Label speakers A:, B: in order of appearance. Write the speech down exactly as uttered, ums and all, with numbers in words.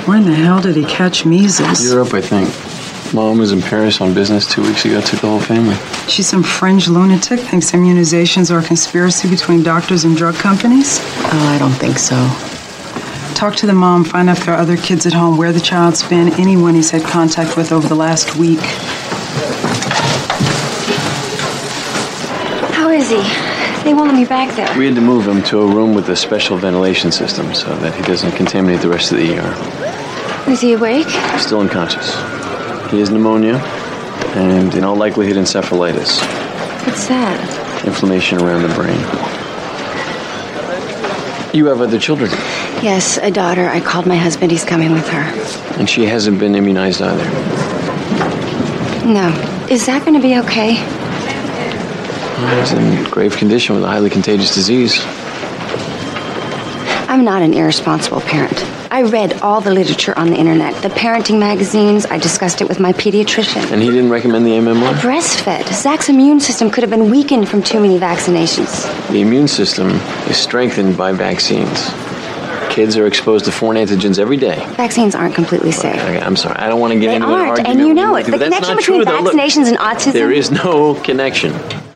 A: Where in the hell did he catch measles?
B: Europe, I think. Mom was in Paris on business two weeks ago, took the whole family.
A: She's some fringe lunatic, thinks immunizations are a conspiracy between doctors and drug companies?
C: Oh, I don't think so.
A: Talk to the mom, find out if there are other kids at home, where the child's been, anyone he's had contact with over the last week.
D: How is he? They won't let me back there.
B: We had to move him to a room with a special ventilation system so that he doesn't contaminate the rest of the E R.
D: Is he awake?
B: Still unconscious. He has pneumonia and, in all likelihood, encephalitis.
D: What's that?
B: Inflammation around the brain. You have other children?
D: Yes, a daughter. I called my husband. He's coming with her.
B: And she hasn't been immunized either?
D: No. Is that going to be okay?
B: He's in grave condition with a highly contagious disease.
D: I'm not an irresponsible parent. I read all the literature on the internet, the parenting magazines. I discussed it with my pediatrician.
B: And he didn't recommend the M M R?
D: I breastfed. Zach's immune system could have been weakened from too many vaccinations.
B: The immune system is strengthened by vaccines. Kids are exposed to foreign antigens every day.
D: Vaccines aren't completely safe.
B: Okay, okay, I'm sorry. I don't want to get
D: they
B: into
D: aren't,
B: an argument.
D: And you know it.
B: The
D: The connection between
B: true,
D: vaccinations and autism...
B: There is no connection.